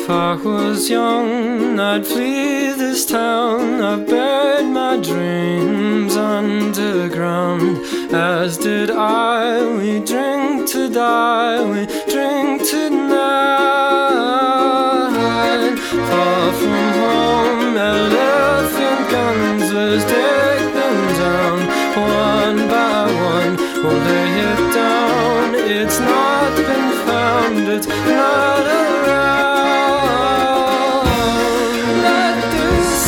If I was young, I'd flee this town. I've buried my dreams underground, as did I. We drink to die, we drink tonight. Far from home, elephant guns, let's take them down. One by one, we'll lay it down. It's not been found, it's not around. Let the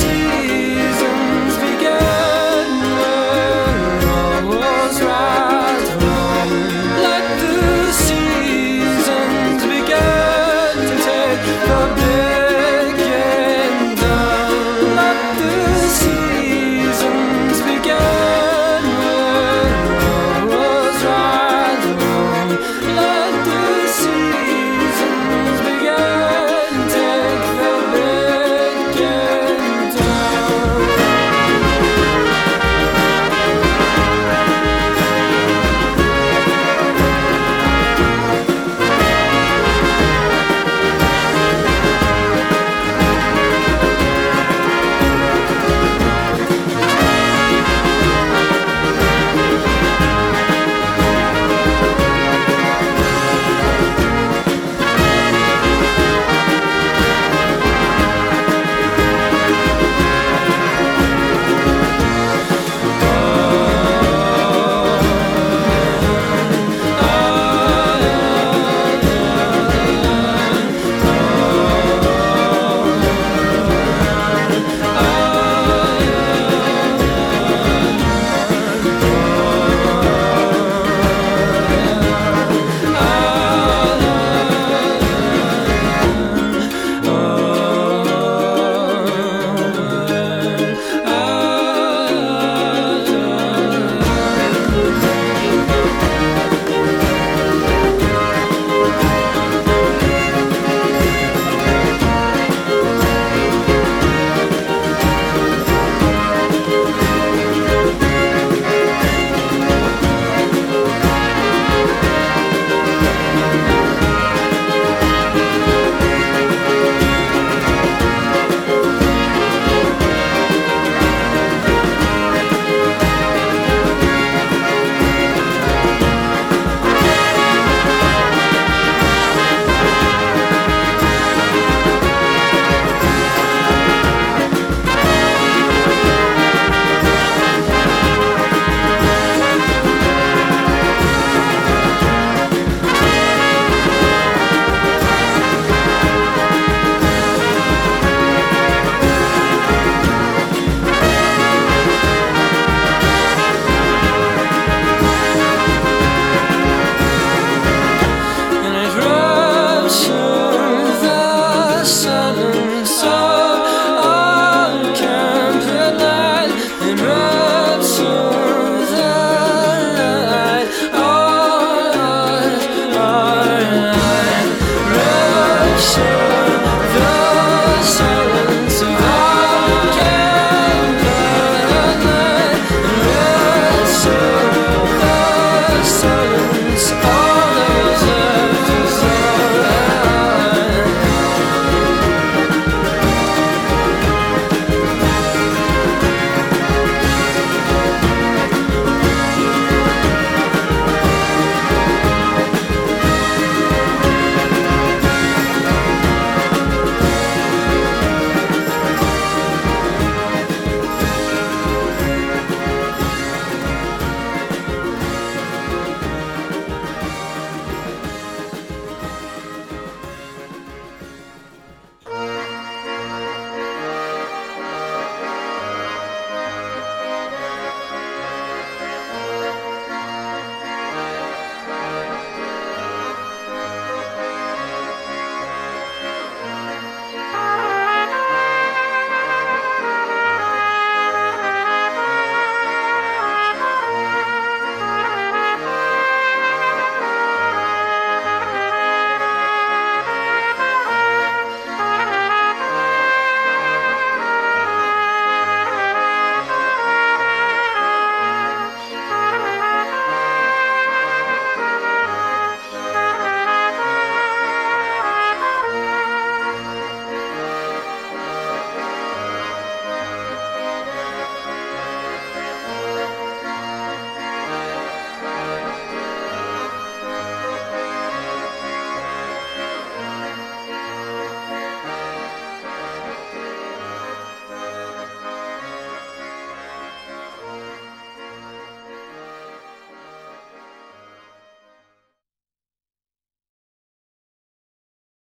seasons begin when all was right wrong. Let the seasons begin to take the beginning down. Let the seasons begin when all was right wrong. Let the seasons begin, take the beginning down. Share